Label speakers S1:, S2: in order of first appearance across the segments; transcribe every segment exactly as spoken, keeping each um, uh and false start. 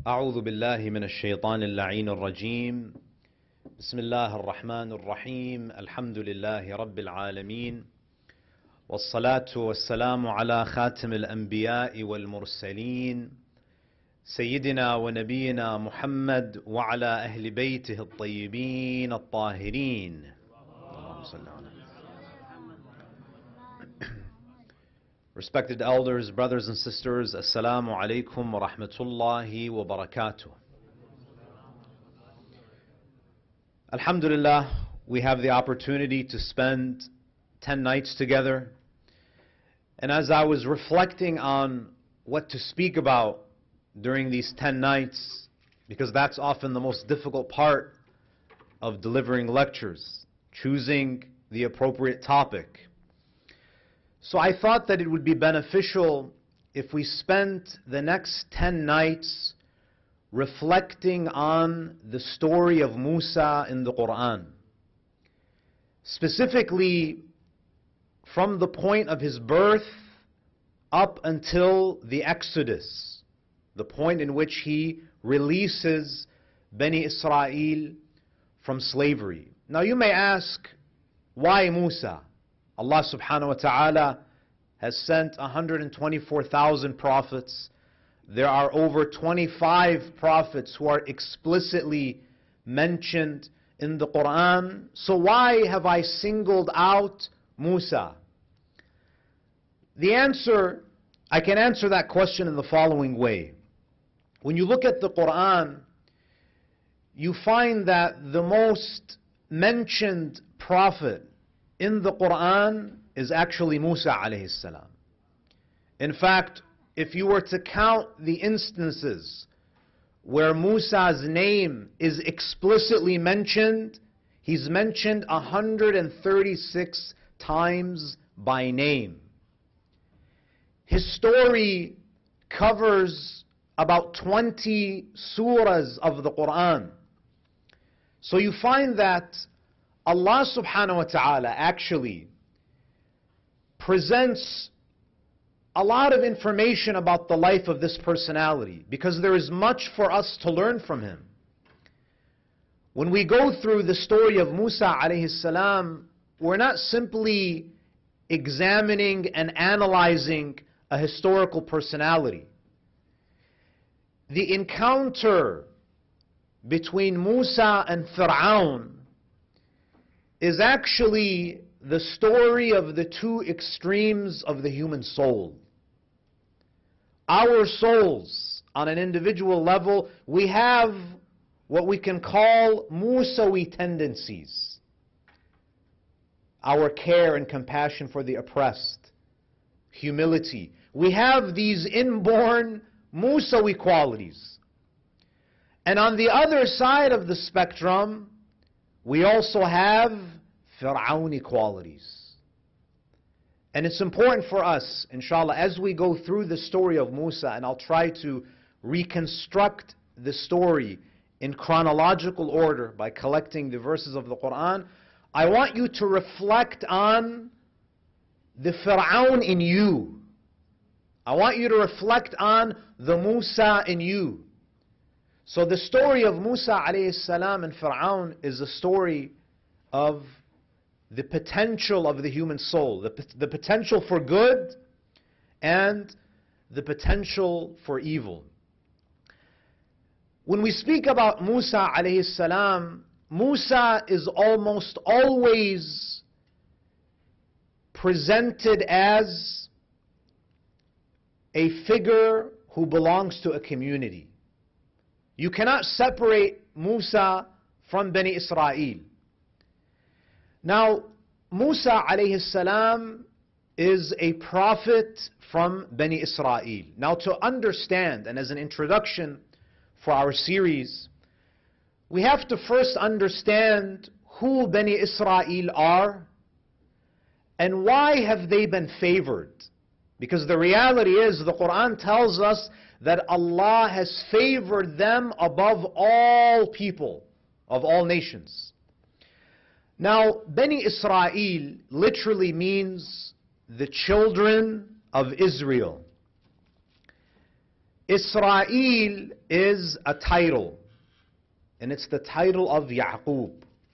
S1: أعوذ بالله من الشيطان اللعين الرجيم. بسم الله الرحمن الرحيم. الحمد لله رب العالمين، والصلاة والسلام على خاتم الأنبياء والمرسلين سيدنا ونبينا محمد وعلى أهل بيته الطيبين الطاهرين. اللهم صل على Respected elders, brothers and sisters, Assalamu alaikum wa rahmatullahi wa barakatuh. Alhamdulillah, we have the opportunity to spend ten nights together. And as I was reflecting on what to speak about during these ten nights, because that's often the most difficult part of delivering lectures, choosing the appropriate topic. So I thought that it would be beneficial if we spent the next ten nights reflecting on the story of Musa in the Quran. Specifically, from the point of his birth up until the Exodus, the point in which he releases Bani Israel from slavery. Now you may ask, why Musa? Allah subhanahu wa ta'ala has sent one hundred twenty-four thousand prophets. There are over twenty-five prophets who are explicitly mentioned in the Quran. So why have I singled out Musa? The answer, I can answer that question in the following way. When you look at the Quran, you find that the most mentioned prophet in the Quran is actually Musa alayhi salam. In fact, if you were to count the instances where Musa's name is explicitly mentioned, he's mentioned one hundred thirty-six times by name. His story covers about twenty surahs of the Quran. So you find that Allah subhanahu wa ta'ala actually presents a lot of information about the life of this personality, because there is much for us to learn from him. When we go through the story of Musa alayhi salam, we're not simply examining and analyzing a historical personality. The encounter between Musa and Fir'aun is actually the story of the two extremes of the human soul. Our souls, on an individual level, we have what we can call Musawi tendencies. Our care and compassion for the oppressed, humility. We have these inborn Musawi qualities. And on the other side of the spectrum, we also have Fir'auni qualities. And it's important for us, inshallah, as we go through the story of Musa, and I'll try to reconstruct the story in chronological order by collecting the verses of the Quran, I want you to reflect on the Fir'aun in you. I want you to reflect on the Musa in you. So the story of Musa alayhi salam and Fir'aun is a story of the potential of the human soul, the, the potential for good and the potential for evil. When we speak about Musa alayhi salam, Musa is almost always presented as a figure who belongs to a community. You cannot separate Musa from Bani Israel. Now, Musa alayhi salam is a prophet from Bani Israel. Now, to understand, and as an introduction for our series, we have to first understand who Bani Israel are and why have they been favored. Because the reality is, the Quran tells us that Allah has favored them above all people, of all nations. Now, Bani Israel literally means the children of Israel. Israel is a title, and it's the title of Yaqub.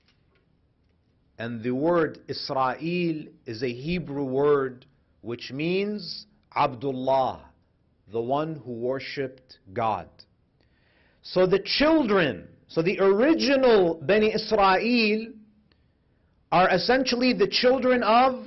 S1: And the word Israel is a Hebrew word which means Abdullah, the one who worshipped God. So the children, so the original Bani Israel are essentially the children of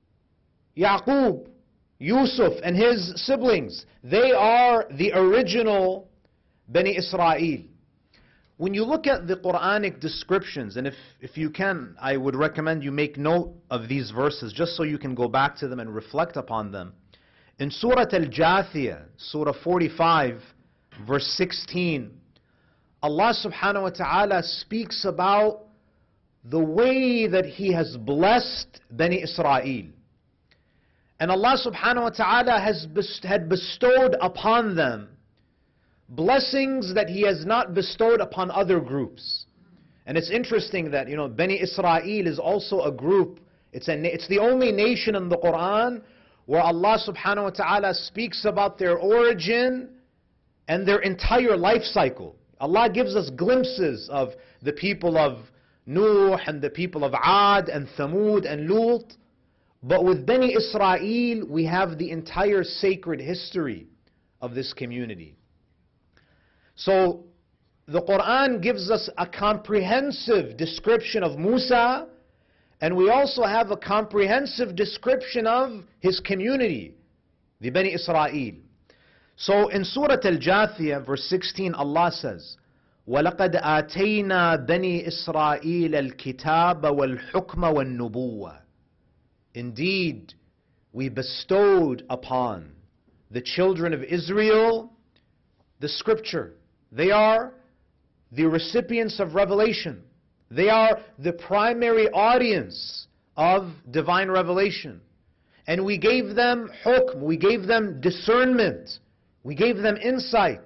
S1: Yaqub, Yusuf and his siblings. They are the original Bani Israel. When you look at the Quranic descriptions, and if, if you can, I would recommend you make note of these verses just so you can go back to them and reflect upon them. In Surah Al-Jathiyah, Surah forty-five, verse sixteen, Allah subhanahu wa ta'ala speaks about the way that He has blessed Bani Israel. And Allah subhanahu wa ta'ala has best, had bestowed upon them blessings that He has not bestowed upon other groups. And it's interesting that, you know, Bani Israel is also a group. It's, a, it's the only nation in the Quran where Allah subhanahu wa ta'ala speaks about their origin and their entire life cycle. Allah gives us glimpses of the people of Nuh and the people of Ad and Thamud and Lut. But with Bani Israel, we have the entire sacred history of this community. So the Quran gives us a comprehensive description of Musa, and we also have a comprehensive description of his community, the Bani Israel. So in Surah Al-Jathiyah, verse sixteen, Allah says, وَلَقَدْ آتَيْنَا بَنِي إِسْرَائِيلَ الْكِتَابَ وَالْحُكْمَ وَالنُّبُوَّةِ. Indeed, we bestowed upon the children of Israel the scripture. They are the recipients of revelation. They are the primary audience of divine revelation. And we gave them hukm, we gave them discernment, we gave them insight,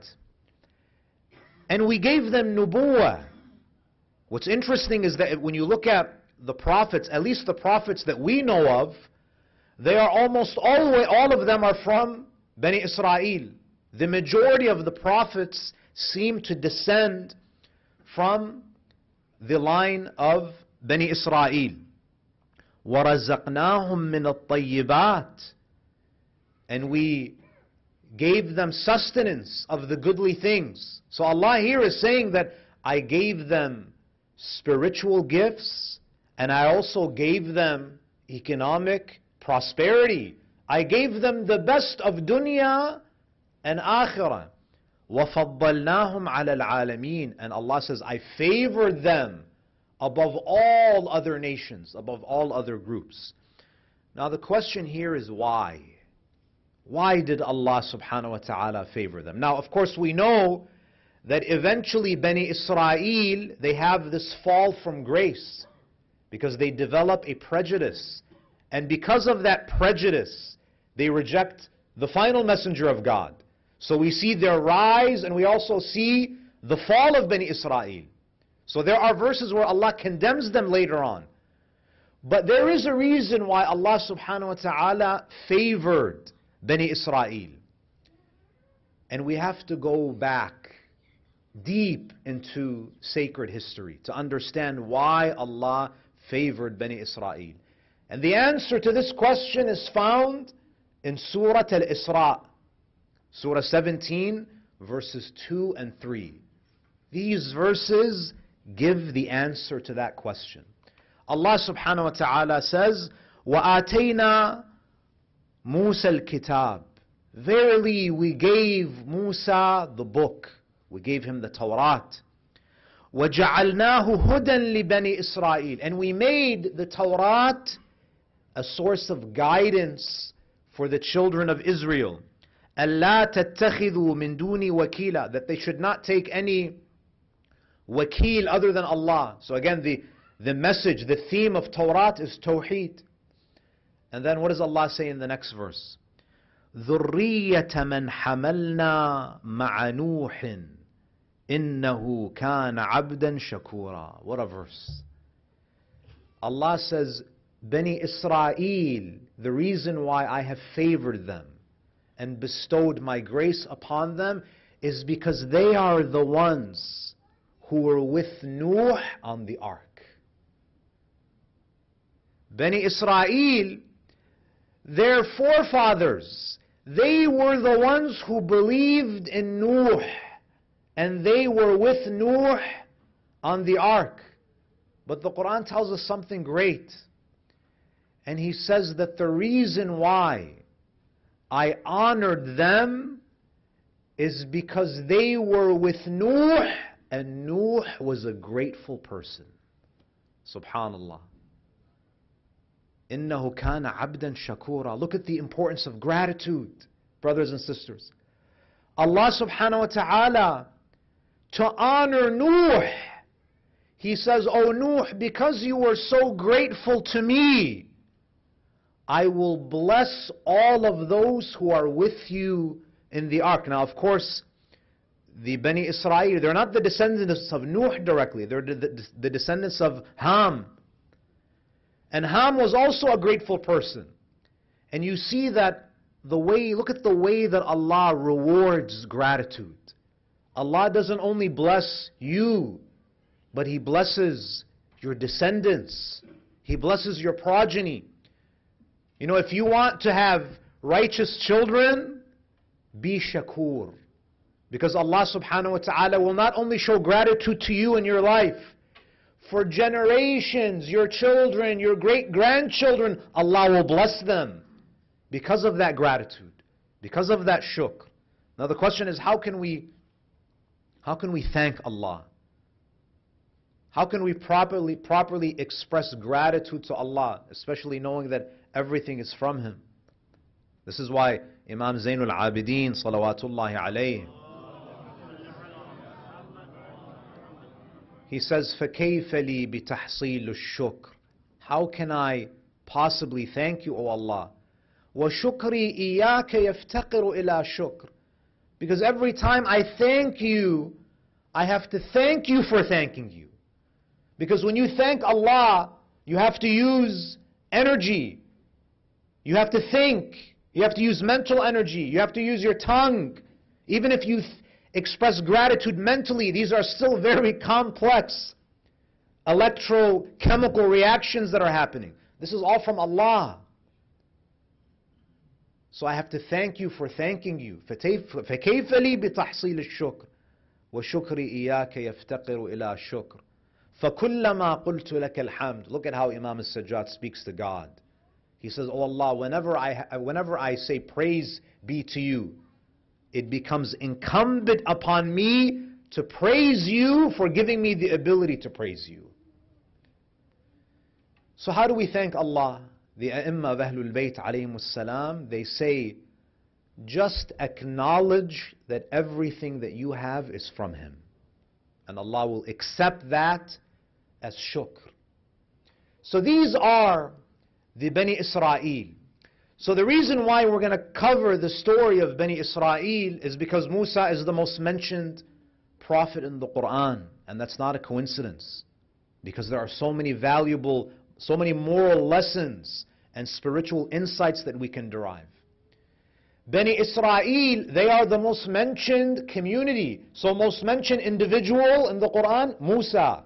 S1: and we gave them nubuwah. What's interesting is that when you look at the prophets, at least the prophets that we know of, they are almost all, all of them are from Bani Israel. The majority of the prophets seem to descend from the line of Bani Israel. وَرَزَقْنَاهُمْ مِنَ الطَّيِّبَاتِ. And we gave them sustenance of the goodly things. So Allah here is saying that I gave them spiritual gifts, and I also gave them economic prosperity. I gave them the best of dunya and akhirah. وَفَضَّلْنَاهُمْ عَلَى الْعَالَمِينَ. And Allah says, I favored them above all other nations, above all other groups. Now the question here is why? Why did Allah subhanahu wa ta'ala favor them? Now of course we know that eventually Bani Israel, they have this fall from grace because they develop a prejudice. And because of that prejudice, they reject the final messenger of God. So we see their rise, and we also see the fall of Bani Israel. So there are verses where Allah condemns them later on. But there is a reason why Allah subhanahu wa ta'ala favored Bani Israel. And we have to go back deep into sacred history to understand why Allah favored Bani Israel. And the answer to this question is found in Surah Al-Isra, Surah seventeen, verses two and three. These verses give the answer to that question. Allah subhanahu wa ta'ala says, وَآتَيْنَا مُوسَى الْكِتَابِ. Verily we gave Musa the book. We gave him the Torah. وَجَعَلْنَاهُ هُدًى لِبَنِي إِسْرَائِيلِ. And we made the Torah a source of guidance for the children of Israel. أَلَّا تَتَّخِذُوا مِن دُونِي وَكِيلًا. That they should not take any wakil other than Allah. So again, the, the message, the theme of Torah is Tawheed. And then what does Allah say in the next verse? ذُرِّيَّةَ مَنْ حَمَلْنَا مَعَ نُوحٍ إِنَّهُ كَانَ عَبْدًا شَكُورًا. What a verse. Allah says, Bani Israel, the reason why I have favored them, and bestowed my grace upon them is because they are the ones who were with Nuh on the ark. Bani Israel, their forefathers, they were the ones who believed in Nuh, and they were with Nuh on the ark. But the Quran tells us something great. And He says that the reason why I honored them is because they were with Nuh, and Nuh was a grateful person. Subhanallah. إِنَّهُ كَانَ عَبْدًا شَكُورًا. Look at the importance of gratitude, brothers and sisters. Allah subhanahu wa ta'ala, to honor Nuh, He says, "O Nuh, because you were so grateful to me, I will bless all of those who are with you in the ark." Now, of course, the Bani Israel, they're not the descendants of Nuh directly. They're the, the, the descendants of Ham. And Ham was also a grateful person. And you see that the way, look at the way that Allah rewards gratitude. Allah doesn't only bless you, but He blesses your descendants. He blesses your progeny. You know, if you want to have righteous children, be shakur. Because Allah subhanahu wa ta'ala will not only show gratitude to you in your life, for generations, your children, your great-grandchildren, Allah will bless them because of that gratitude, because of that shukr. Now the question is, how can we, how can we thank Allah? How can we properly, properly express gratitude to Allah, especially knowing that everything is from Him? This is why Imam Zainul Abidin, salawatullahi alayhi, he says, فَكَيْفَ لِي بِتَحْصِيلُ الشُّكْرِ. How can I possibly thank you, O Allah? وَشُكْرِي إِيَّاكَ يَفْتَقِرُ إِلَى شُكْرِ. Because every time I thank you, I have to thank you for thanking you. Because when you thank Allah, you have to use energy. You have to think. You have to use mental energy. You have to use your tongue. Even if you th express gratitude mentally, these are still very complex electrochemical reactions that are happening. This is all from Allah. So I have to thank you for thanking you. فَكَيْفَ لِي بِتَحْصِيلِ الشُّكْرِ وَشُكْرِ إِيَّاكَ يَفْتَقِرُ إِلَى شُكْرِ فَكُلَّمَا قُلْتُ لَكَ الْحَمْدِ. Look at how Imam al-Sajjad speaks to God. He says, "Oh Allah, whenever I, whenever I say praise be to you, it becomes incumbent upon me to praise you for giving me the ability to praise you." So how do we thank Allah? The A'imma of Ahlul Bayt alayhimus salam, they say, just acknowledge that everything that you have is from Him. And Allah will accept that as shukr. So these are the Bani Israel. So the reason why we're going to cover the story of Bani Israel is because Musa is the most mentioned prophet in the Quran. And that's not a coincidence. Because there are so many valuable, so many moral lessons and spiritual insights that we can derive. Bani Israel, they are the most mentioned community. So most mentioned individual in the Quran, Musa.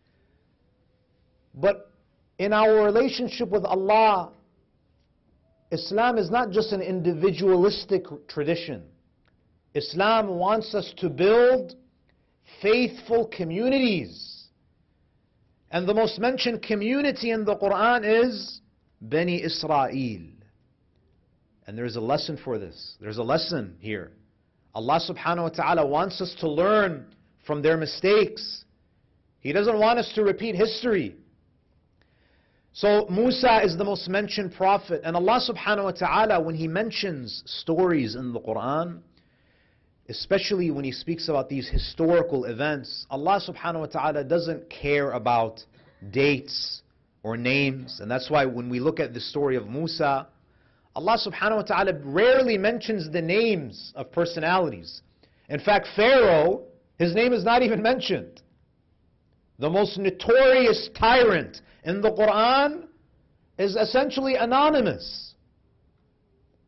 S1: But in our relationship with Allah, Islam is not just an individualistic tradition. Islam wants us to build faithful communities. And the most mentioned community in the Quran is Bani Israel. And there is a lesson for this. There's a lesson here. Allah subhanahu wa ta'ala wants us to learn from their mistakes. He doesn't want us to repeat history. So Musa is the most mentioned prophet. And Allah subhanahu wa ta'ala, when He mentions stories in the Quran, especially when He speaks about these historical events, Allah subhanahu wa ta'ala doesn't care about dates or names. And that's why when we look at the story of Musa, Allah subhanahu wa ta'ala rarely mentions the names of personalities. In fact, Pharaoh, his name is not even mentioned. The most notorious tyrant in the Quran is essentially anonymous.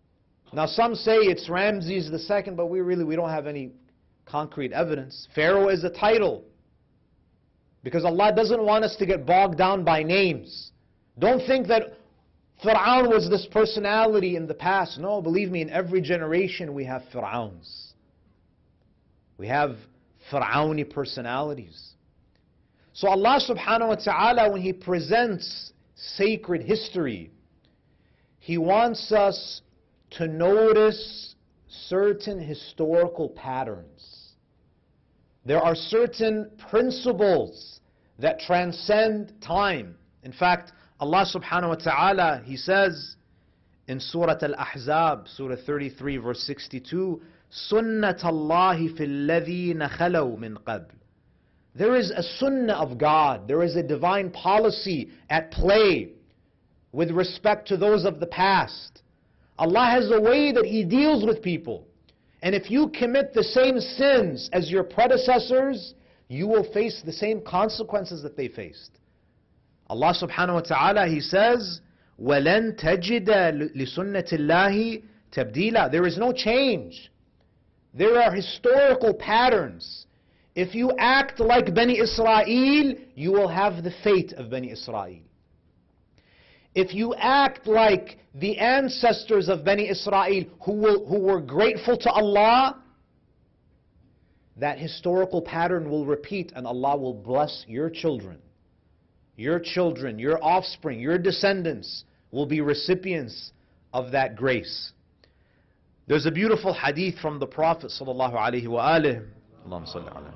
S1: Now some say it's Ramses the second, but we really we don't have any concrete evidence. Pharaoh is a title, because Allah doesn't want us to get bogged down by names. Don't think that Fir'aun was this personality in the past. No, believe me, in every generation we have Fir'auns. We have Fir'auni personalities. So Allah subhanahu wa ta'ala, when He presents sacred history, He wants us to notice certain historical patterns. There are certain principles that transcend time. In fact, Allah subhanahu wa ta'ala, He says in Surah Al-Ahzab, Surah thirty-three, verse sixty-two, سُنَّةَ اللَّهِ فِي الَّذِينَ خَلَوْا مِنْ قَبْلِ. There is a sunnah of God, there is a divine policy at play with respect to those of the past. Allah has a way that He deals with people. And if you commit the same sins as your predecessors, you will face the same consequences that they faced. Allah subhanahu wa ta'ala, He says, وَلَن تَجِدَ لِسُنَّةِ اللَّهِ تَبْدِيلًا. There is no change. There are historical patterns. If you act like Bani Israel, you will have the fate of Bani Israel. If you act like the ancestors of Bani Israel who, will, who were grateful to Allah, that historical pattern will repeat and Allah will bless your children. Your children, your offspring, your descendants will be recipients of that grace. There's a beautiful hadith from the Prophet sallallahu alaihi wasallam,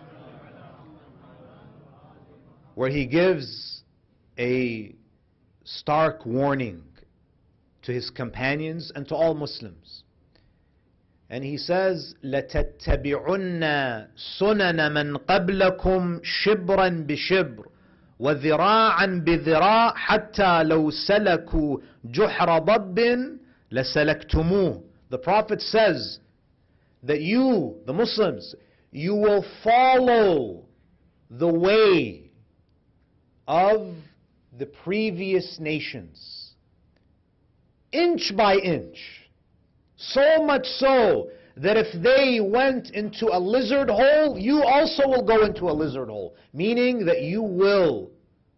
S1: where he gives a stark warning to his companions and to all Muslims. And he says, لَتَتَّبِعُنَّ سُنَنَ مَنْ قَبْلَكُمْ شِبْرًا بِشِبْرٍ وَذِرَاعًا بِذِرَاعٍ حَتَّى لَوْ سَلَكُوا جُحْرَ ضَبٍّ لَسَلَكْتُمُوهُ. The Prophet says that you, the Muslims, you will follow the way of the previous nations, inch by inch. So much so that if they went into a lizard hole, you also will go into a lizard hole. Meaning that you will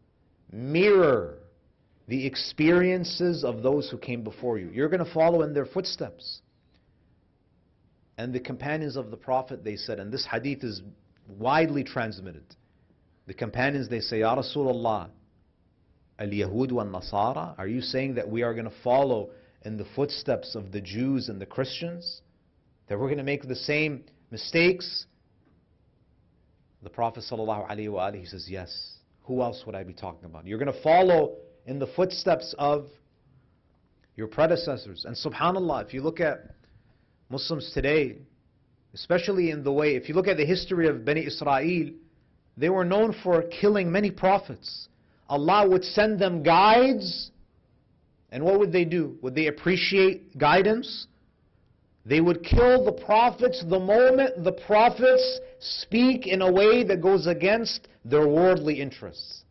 S1: mirror the experiences of those who came before you. You're going to follow in their footsteps. And the companions of the Prophet, they said, and this hadith is widely transmitted. The companions, they say, Ya Rasulullah, al-Yahud wal-Nasara, are you saying that we are going to follow in the footsteps of the Jews and the Christians? That we're going to make the same mistakes? The Prophet sallallahu alaihi wasallam, he says, yes. Who else would I be talking about? You're going to follow in the footsteps of your predecessors. And subhanallah, if you look at Muslims today, especially in the way, if you look at the history of Bani Israel, they were known for killing many prophets. Allah would send them guides, and what would they do? Would they appreciate guidance? They would kill the prophets the moment the prophets speak in a way that goes against their worldly interests.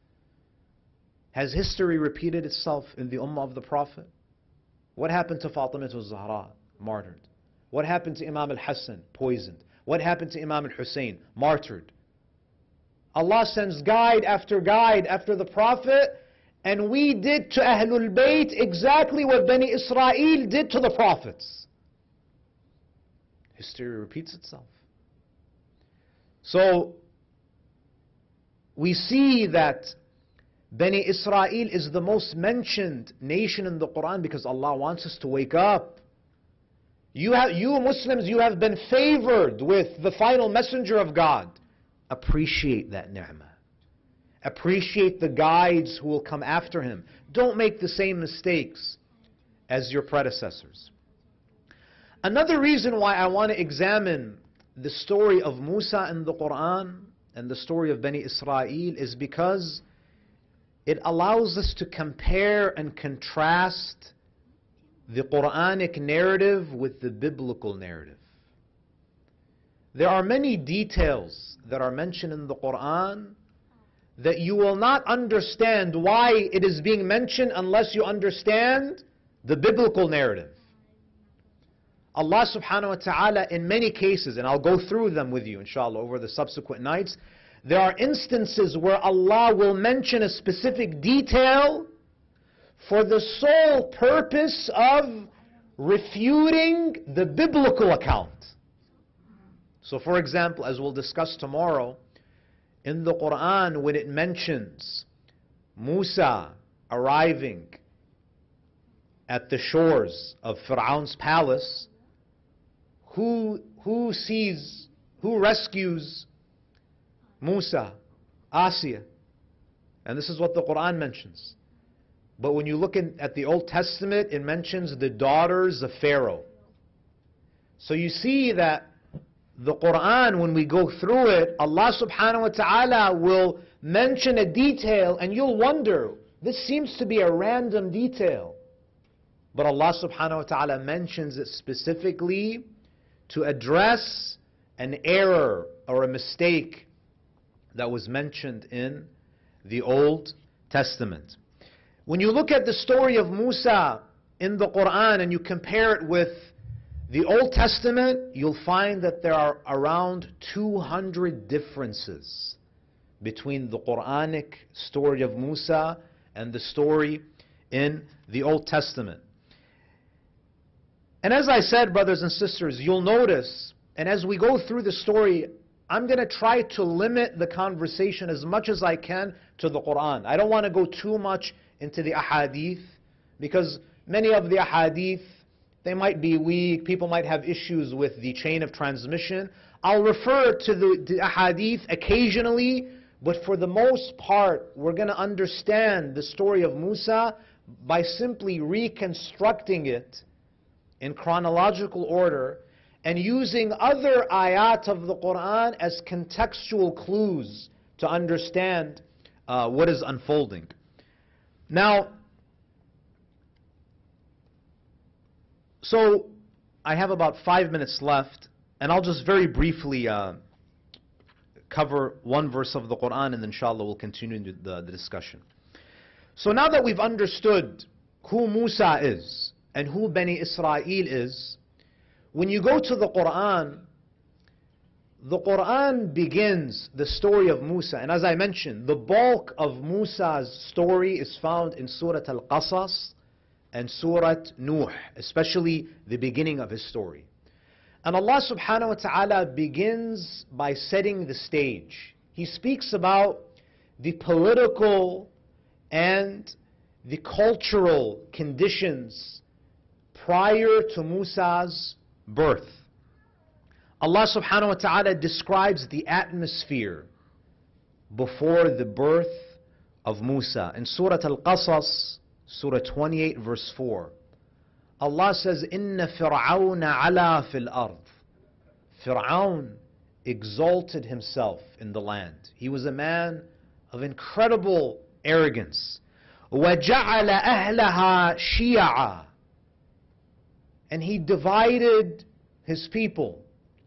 S1: Has history repeated itself in the ummah of the Prophet? What happened to Fatima al-Zahra? Martyred. What happened to Imam al-Hassan? Poisoned. What happened to Imam al-Hussein? Martyred. Allah sends guide after guide after the Prophet, and we did to Ahlul Bayt exactly what Bani Israel did to the Prophets. History repeats itself. So, we see that Bani Israel is the most mentioned nation in the Quran because Allah wants us to wake up. You, have, you Muslims, you have been favored with the final messenger of God. Appreciate that ni'mah. Appreciate the guides who will come after him. Don't make the same mistakes as your predecessors. Another reason why I want to examine the story of Musa in the Quran and the story of Bani Israel is because it allows us to compare and contrast the Quranic narrative with the biblical narrative. There are many details that are mentioned in the Quran that you will not understand why it is being mentioned unless you understand the biblical narrative. Allah subhanahu wa ta'ala in many cases, and I'll go through them with you inshallah over the subsequent nights, there are instances where Allah will mention a specific detail for the sole purpose of refuting the biblical account. So for example, as we'll discuss tomorrow, in the Quran when it mentions Musa arriving at the shores of Fir'aun's palace, who, who sees, who rescues Musa? Asiya. And this is what the Quran mentions. But when you look in, at the Old Testament, it mentions the daughters of Pharaoh. So you see that the Quran, when we go through it, Allah subhanahu wa ta'ala will mention a detail and you'll wonder, this seems to be a random detail. But Allah subhanahu wa ta'ala mentions it specifically to address an error or a mistake that was mentioned in the Old Testament. When you look at the story of Musa in the Quran and you compare it with the Old Testament, you'll find that there are around two hundred differences between the Quranic story of Musa and the story in the Old Testament. And as I said, brothers and sisters, you'll notice, and as we go through the story, I'm going to try to limit the conversation as much as I can to the Quran. I don't want to go too much into the ahadith, because many of the ahadith, they might be weak, people might have issues with the chain of transmission. I'll refer to the, the ahadith occasionally, but for the most part, we're going to understand the story of Musa by simply reconstructing it in chronological order and using other ayat of the Quran as contextual clues to understand uh, what is unfolding. Now, so I have about five minutes left, and I'll just very briefly uh, cover one verse of the Quran, and then inshallah we'll continue the, the discussion. So now that we've understood who Musa is and who Bani Israel is, when you go to the Quran, the Quran begins the story of Musa, and as I mentioned, the bulk of Musa's story is found in Surah Al-Qasas and Surah Nuh, especially the beginning of his story. And Allah subhanahu wa ta'ala begins by setting the stage. He speaks about the political and the cultural conditions prior to Musa's birth. Allah subhanahu wa ta'ala describes the atmosphere before the birth of Musa. In Surah Al-Qasas, Surah twenty-eight, verse four, Allah says, Inna Fir'auna ala fil ard. Fir'aun exalted himself in the land. He was a man of incredible arrogance. وَجَعَلَ أَهْلَهَا شِيَعًا. And he divided his people.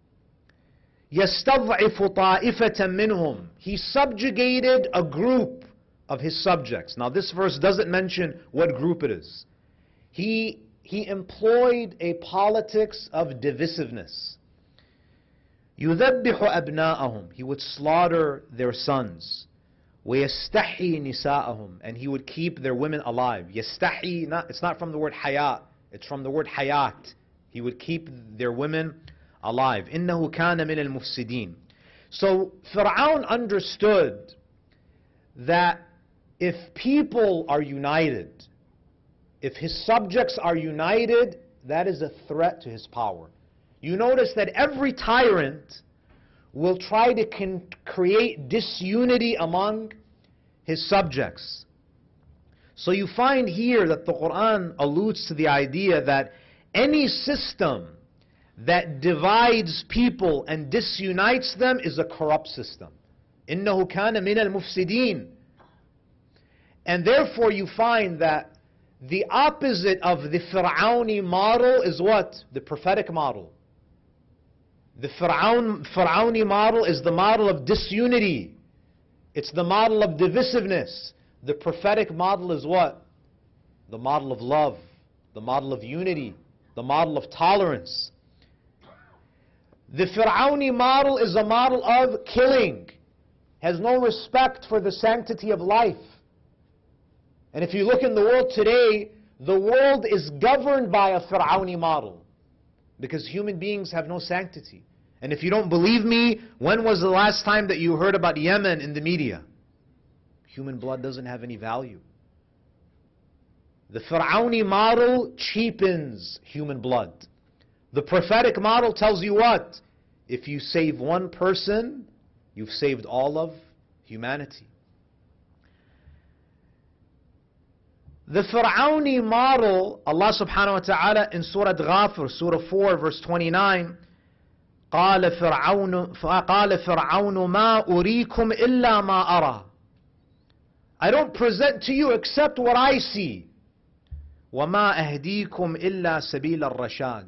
S1: يَسْتَضْعِفُ طَائِفَةً مِّنْهُمْ. He subjugated a group of his subjects. Now this verse doesn't mention what group it is. He, he employed a politics of divisiveness. يُذَبِّحُ أَبْنَاءَهُم. He would slaughter their sons. وَيَسْتَحِي نِسَاءَهُم. And he would keep their women alive. يَسْتَحِي, not, it's not from the word hayat. It's from the word hayat. He would keep their women alive. إِنَّهُ كَانَ مِنَ الْمُفْسِدِينَ. So Fir'aun understood that if people are united, if his subjects are united, that is a threat to his power. You notice that every tyrant will try to con create disunity among his subjects. So you find here that the Quran alludes to the idea that any system that divides people and disunites them is a corrupt system. إِنَّهُ كَانَ مِنَ الْمُفْسِدِينَ. And therefore you find that the opposite of the Fir'auni model is what? The prophetic model. The Fir'aun, Fir'auni model is the model of disunity. It's the model of divisiveness. The prophetic model is what? The model of love, the model of unity, the model of tolerance. The Fir'auni model is a model of killing, has no respect for the sanctity of life. And if you look in the world today, the world is governed by a Fir'auni model, because human beings have no sanctity. And if you don't believe me, when was the last time that you heard about Yemen in the media? Human blood doesn't have any value. The Fir'auni model cheapens human blood. The prophetic model tells you what? If you save one person, you've saved all of humanity. The Fir'auni model, Allah subhanahu wa ta'ala in Surah Ghafir, Surah four, verse twenty-nine, قال فرعون قال فرعون ما أريكم إلا ما أرى. I don't present to you except what I see. وما أهديكم إلا سبيل الرشاد.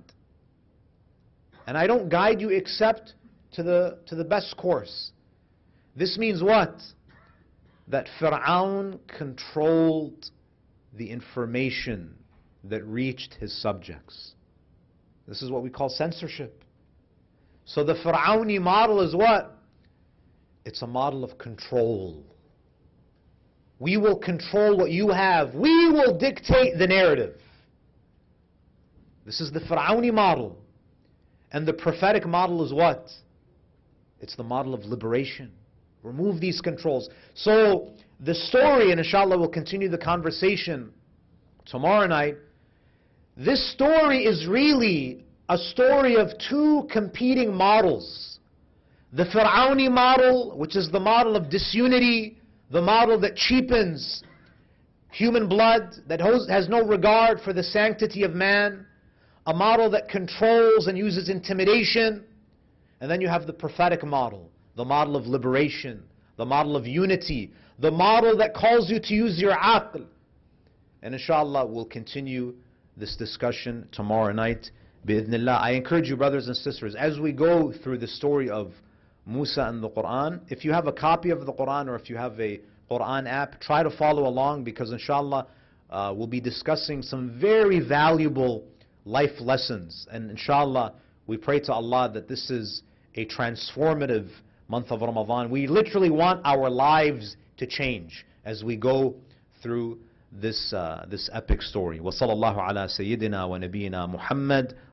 S1: And I don't guide you except to the to the best course. This means what? That Fir'aun controlled the information that reached his subjects. This is what we call censorship. So the Fir'auni model is what? It's a model of control. We will control what you have. We will dictate the narrative. This is the Fir'auni model. And the prophetic model is what? It's the model of liberation. Remove these controls. So the story, and inshallah we'll continue the conversation tomorrow night, this story is really a story of two competing models. The Fir'auni model, which is the model of disunity, the model that cheapens human blood, that has no regard for the sanctity of man, a model that controls and uses intimidation. And then you have the prophetic model, the model of liberation, the model of unity, the model that calls you to use your aql. And inshallah we'll continue this discussion tomorrow night. Bi'idhnillah. I encourage you, brothers and sisters, as we go through the story of Musa and the Quran, if you have a copy of the Quran or if you have a Quran app, try to follow along, because inshallah uh, we'll be discussing some very valuable life lessons. And inshallah we pray to Allah that this is a transformative month of Ramadan. We literally want our lives to change as we go through this uh, this epic story. Wa sallallahu ala sayyidina wa nabiyyina Muhammad